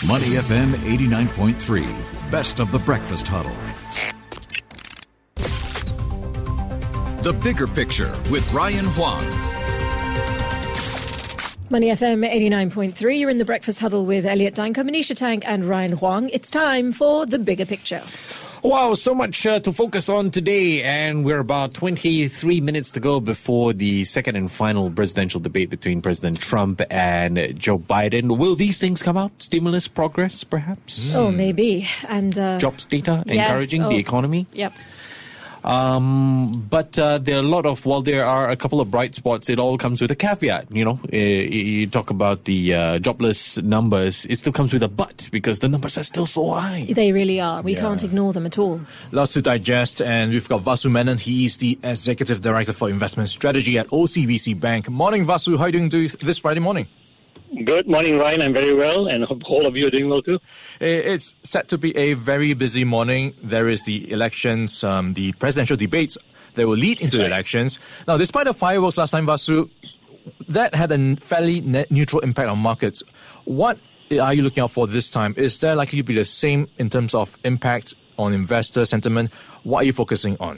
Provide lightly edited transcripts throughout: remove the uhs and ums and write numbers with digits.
Money FM 89.3, best of the breakfast huddle. The Bigger Picture with Ryan Huang. Money FM 89.3, you're in the breakfast huddle with Elliot Danker, Manisha Tank and Ryan Huang. It's time for The Bigger Picture. Wow, so much to focus on today, and we're about 23 minutes to go before the second and final presidential debate between President Trump and Joe Biden. Will these things come out? Stimulus progress, perhaps? Oh, maybe. And jobs data, encouraging the economy? Yep. But there are a lot of, while there are a couple of bright spots, it all comes with a caveat. You know, you talk about the jobless numbers, it still comes with a but, because the numbers are still so high. They really are. We can't ignore them at all. Lots to digest, and we've got Vasu Menon. He's the Executive Director for Investment Strategy at OCBC Bank. Morning, Vasu. How are you doing this Friday morning? Good morning, Ryan. I'm very well, and hope all of you are doing well too. It's set to be a very busy morning. There is the elections, the presidential debates that will lead into the elections. Now, despite the fireworks last time, Vasu, that had a fairly neutral impact on markets. What are you looking out for this time? Is there likely to be the same in terms of impact on investor sentiment? What are you focusing on?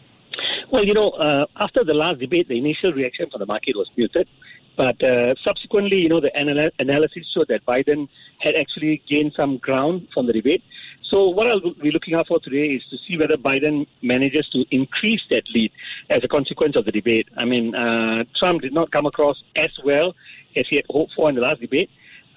Well, after the last debate, the initial reaction from the market was muted. But subsequently, the analysis showed that Biden had actually gained some ground from the debate. So what I'll be looking out for today is to see whether Biden manages to increase that lead as a consequence of the debate. I mean, Trump did not come across as well as he had hoped for in the last debate.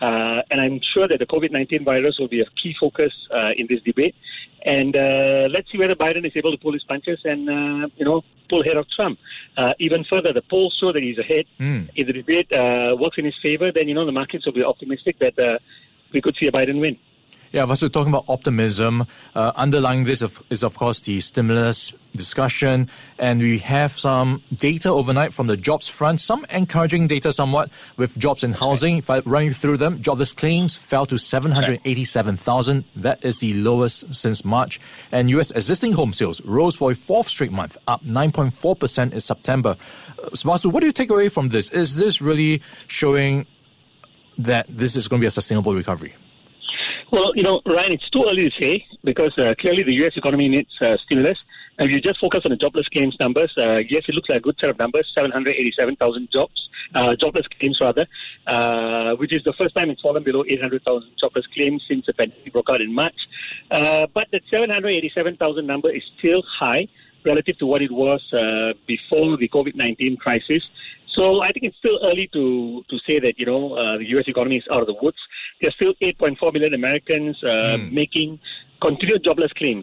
And I'm sure that the COVID-19 virus will be a key focus in this debate. And let's see whether Biden is able to pull his punches and, pull ahead of Trump. Even further, the polls show that he's ahead. If the debate works in his favor, then, the markets will be optimistic that we could see a Biden win. Yeah, Vasu, talking about optimism, underlying this is, of course, the stimulus discussion. And we have some data overnight from the jobs front, some encouraging data somewhat with jobs in housing. If I run through them, jobless claims fell to 787,000. That is the lowest since March. And U.S. existing home sales rose for a fourth straight month, up 9.4% in September. Vasu, what do you take away from this? Is this really showing that this is going to be a sustainable recovery? Well, Ryan, it's too early to say because clearly the U.S. economy needs stimulus. And if you just focus on the jobless claims numbers, yes, it looks like a good set of numbers, 787,000 jobless claims rather, which is the first time it's fallen below 800,000 jobless claims since the pandemic broke out in March. But that 787,000 number is still high relative to what it was before the COVID-19 crisis. So I think it's still early to say that, the U.S. economy is out of the woods. There's still 8.4 million Americans making continued jobless claims,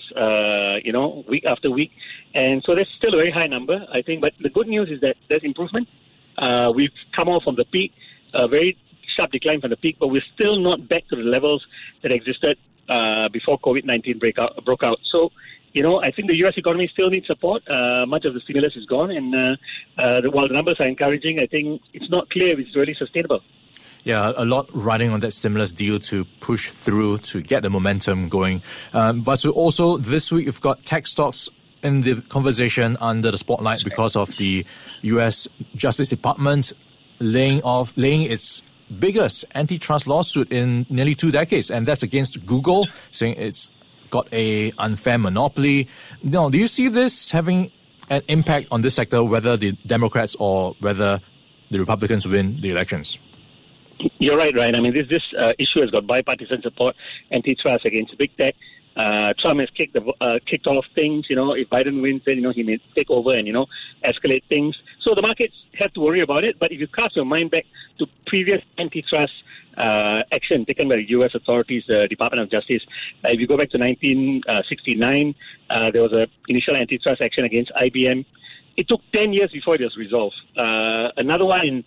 week after week. And so that's still a very high number, I think. But the good news is that there's improvement. We've come off from the peak, a very sharp decline from the peak, but we're still not back to the levels that existed before COVID-19 broke out. So, I think the U.S. economy still needs support. Much of the stimulus is gone. And while the numbers are encouraging, I think it's not clear if it's really sustainable. Yeah, a lot riding on that stimulus deal to push through to get the momentum going. But also this week, you've got tech stocks in the conversation under the spotlight because of the U.S. Justice Department laying its biggest antitrust lawsuit in nearly 2 decades. And that's against Google, saying it's got a unfair monopoly. Now, do you see this having an impact on this sector, whether the Democrats or whether the Republicans win the elections? You're right, Ryan. I mean, this issue has got bipartisan support, antitrust against big tech. Trump has kicked off things. If Biden wins, then, he may take over and, escalate things. So the markets have to worry about it. But if you cast your mind back to previous antitrust action taken by the U.S. authorities, the Department of Justice, if you go back to 1969, there was an initial antitrust action against IBM. It took 10 years before it was resolved. Another one in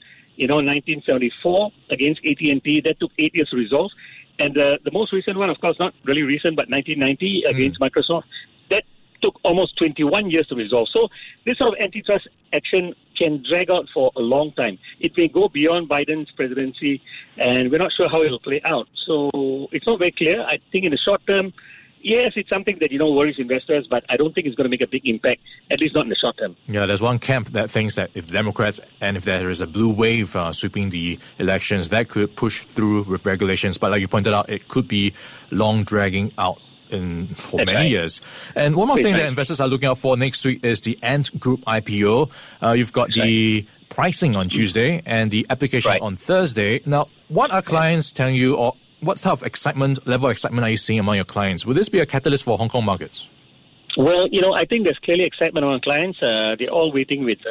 1974 against AT&T, that took 8 years to resolve. And the most recent one, of course, not really recent, but 1990 against Microsoft, that took almost 21 years to resolve. So this sort of antitrust action can drag out for a long time. It may go beyond Biden's presidency, and we're not sure how it will play out. So it's not very clear. I think in the short term, yes, it's something that, worries investors, but I don't think it's going to make a big impact, at least not in the short term. Yeah, there's one camp that thinks that if Democrats and if there is a blue wave sweeping the elections, that could push through with regulations. But like you pointed out, it could be long dragging out for That's many right. years. And one more thing that right. investors are looking out for next week is the Ant Group IPO. You've got the pricing on Tuesday and the application Right. on Thursday. Now, what are clients telling you, or what type of level of excitement are you seeing among your clients? Will this be a catalyst for Hong Kong markets? Well, I think there's clearly excitement among clients. They're all waiting with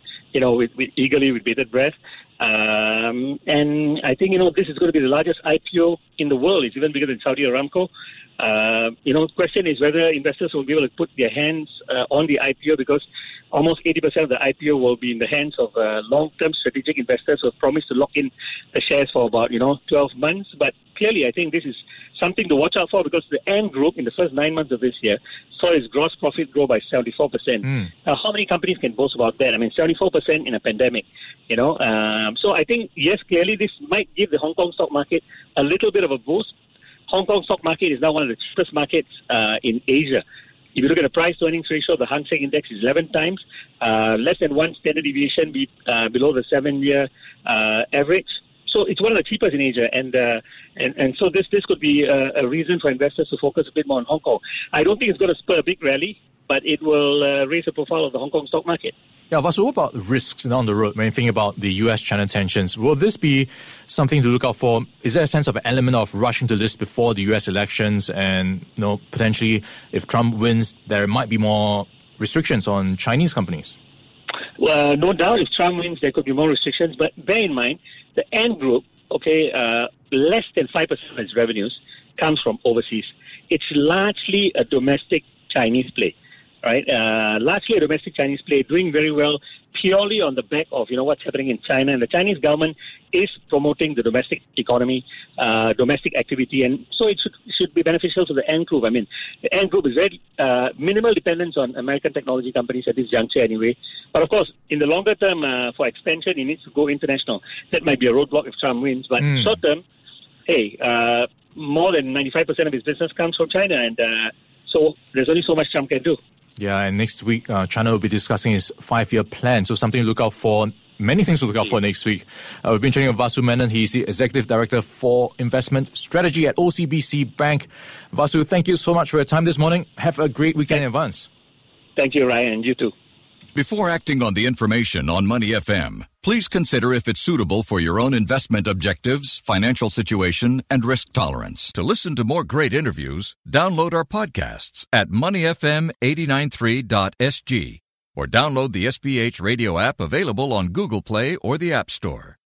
eagerly with bated breath. And I think, this is going to be the largest IPO in the world. It's even bigger than Saudi Aramco. The question is whether investors will be able to put their hands on the IPO, because almost 80% of the IPO will be in the hands of long-term strategic investors who have promised to lock in the shares for about, 12 months. But clearly, I think this is something to watch out for, because the Ant Group in the first 9 months of this year saw its gross profit grow by 74%. Now, how many companies can boast about that? I mean, 74% in a pandemic, So I think, yes, clearly this might give the Hong Kong stock market a little bit of a boost. Hong Kong stock market is now one of the cheapest markets in Asia. If you look at the price-to-earnings ratio, the Hang Seng Index is 11 times, less than one standard deviation below the 7-year average. So it's one of the cheapest in Asia, and so this could be a reason for investors to focus a bit more on Hong Kong. I don't think it's going to spur a big rally, but it will raise the profile of the Hong Kong stock market. Yeah, Vasu, what about risks down the road when you think about the US-China tensions? Will this be something to look out for? Is there a sense of an element of rushing to list before the US elections, and potentially if Trump wins, there might be more restrictions on Chinese companies? Well, no doubt if Trump wins, there could be more restrictions, but bear in mind, the Ant Group, less than 5% of its revenues comes from overseas. It's largely a domestic Chinese play, right? Largely a domestic Chinese play, doing very well purely on the back of, what's happening in China. And the Chinese government is promoting the domestic economy, domestic activity, and so it should be beneficial to the Ant Group. I mean, the Ant Group is very minimal dependence on American technology companies at this juncture anyway. But of course, in the longer term, for expansion, it needs to go international. That might be a roadblock if Trump wins. But short term, more than 95% of his business comes from China, and so there's only so much Trump can do. Yeah, and next week, China will be discussing its 5-year plan. So something to look out for, many things to look out for next week. We've been chatting with Vasu Menon. He's the Executive Director for Investment Strategy at OCBC Bank. Vasu, thank you so much for your time this morning. Have a great weekend in advance. Thank you, Ryan, and you too. Before acting on the information on Money FM, please consider if it's suitable for your own investment objectives, financial situation, and risk tolerance. To listen to more great interviews, download our podcasts at moneyfm893.sg or download the SPH radio app available on Google Play or the App Store.